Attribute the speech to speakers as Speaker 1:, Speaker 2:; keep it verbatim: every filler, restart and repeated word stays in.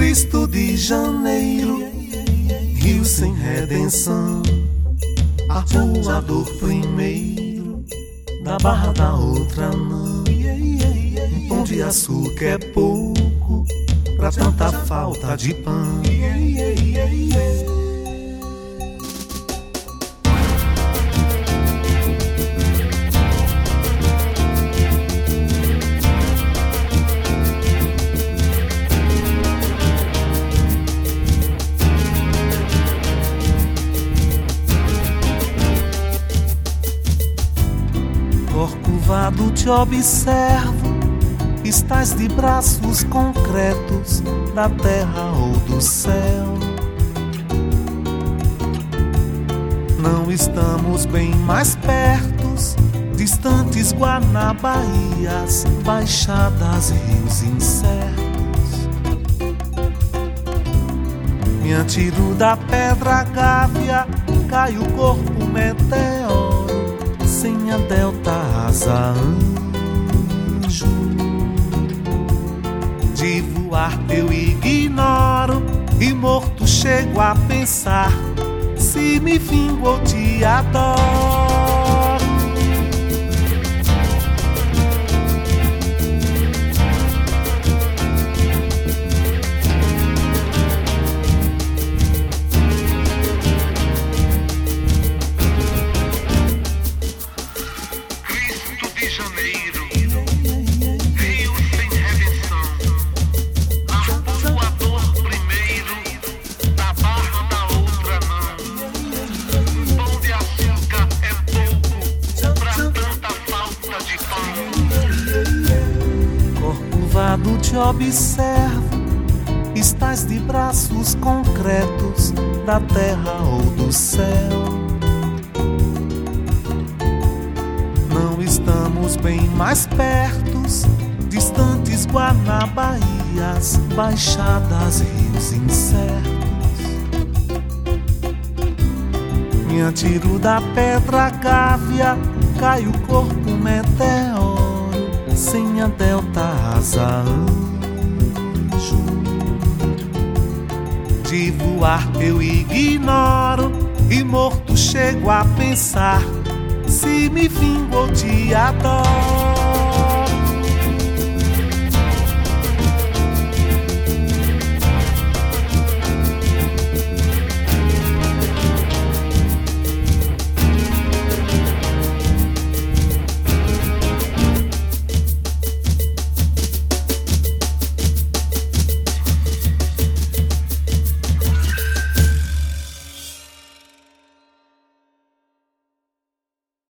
Speaker 1: Cristo de Janeiro, rio sem redenção, arpoador primeiro, da barra da outra não. Pão de açúcar é pouco pra tanta falta de pão. Corcovado te observo, estás de braços concretos da terra ou do céu. Não estamos bem mais pertos, distantes Guanabaías, baixadas, rios incertos. Me atiro da pedra gávea, cai o corpo meteoro, sem a delta asa anjo. De voar eu ignoro, e morto chego a pensar se me vingo ou te adoro. Corcovado te observo, estás de braços concretos da terra ou do céu. Não estamos bem mais pertos, distantes Guanabaías, baixadas, rios incertos. Me atiro da pedra gávea, cai o corpo meteoro, sem a delta asa anjo. De voar eu ignoro, e morto chego a pensar se me vingo ou te adoro.